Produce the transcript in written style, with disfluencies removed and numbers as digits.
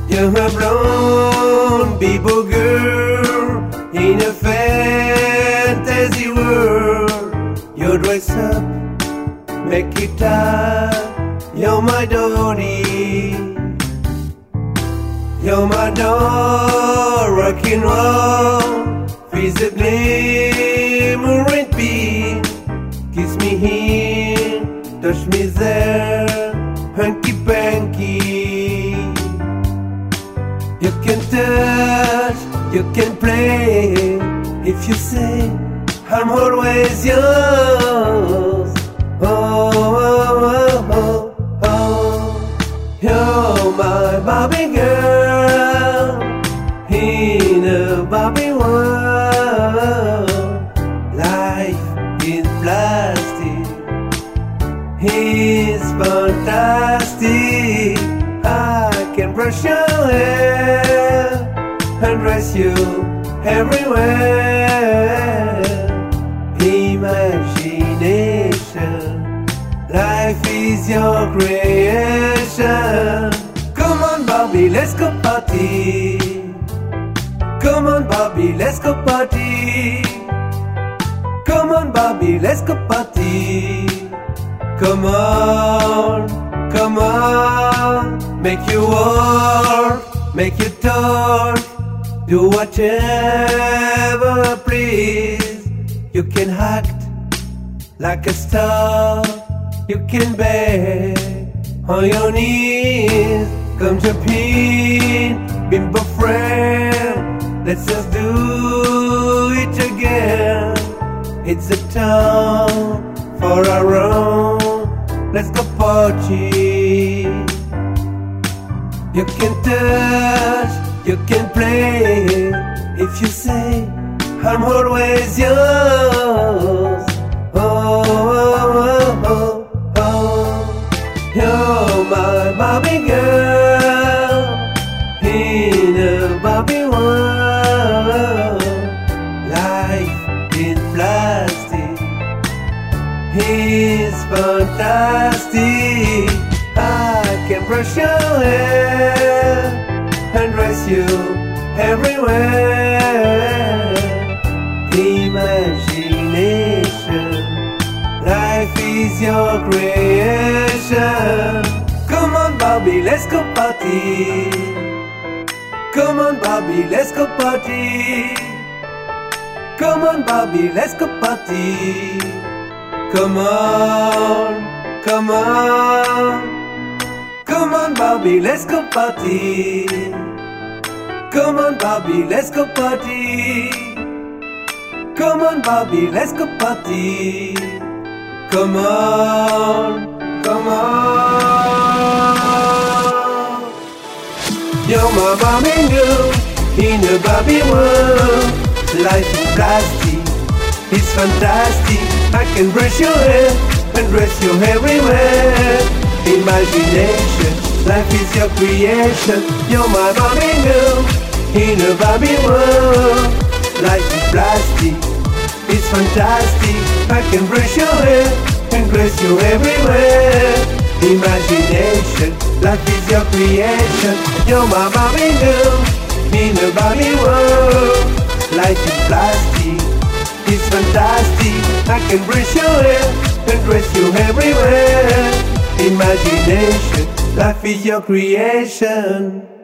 You're a blonde people girl in a fantasy world. You dress up, make it tight. You're my Donnie. You're my doll, rock and roll. Feel the glimmer and beat. Kiss me here, touch me there, hanky panky. You can touch, you can play. If you say I'm always yours. Oh, oh, oh, oh, oh. You're my Barbie girl in a Barbie world. Life in plastic is fantastic. I can brush your hair and dress you everywhere. Imagination, life is your creation. Come on Barbie, let's go party. Come on Barbie, let's go party. Come on Barbie, let's go party. Come on, come on. Make you walk, make you talk. Do whatever please. You can act like a star. You can beg on your knees. Come jump in, bimbo friend. Let's just do it again. It's a time for our own. Let's go party. You can touch, you can play. If you say I'm always yours. Oh, oh, oh, oh, oh. You're my Barbie girl in a Barbie world. Life in plastic is fantastic. I can brush your hair and dress you everywhere. Imagination, life is your creation. Come on Barbie, let's go party. Come on Barbie, let's go party. Come on Barbie, let's go party. Come on, come on. Come on Barbie, let's go party. Come on Barbie, let's go party. Come on Barbie, let's go party. Come on, come on. You're my Barbie girl in a Barbie world. Life in plastic is fantastic. I can brush your hair and dress you everywhere. Imagination, life is your creation. You're my Barbie girl in a Barbie world. Life is plastic, it's fantastic. I can brush your hair and dress you everywhere. Imagination, life is your creation. You're my Barbie girl in a Barbie world. Life is plastic, it's fantastic. I can brush your hair and dress you everywhere. Imagination, life is your creation.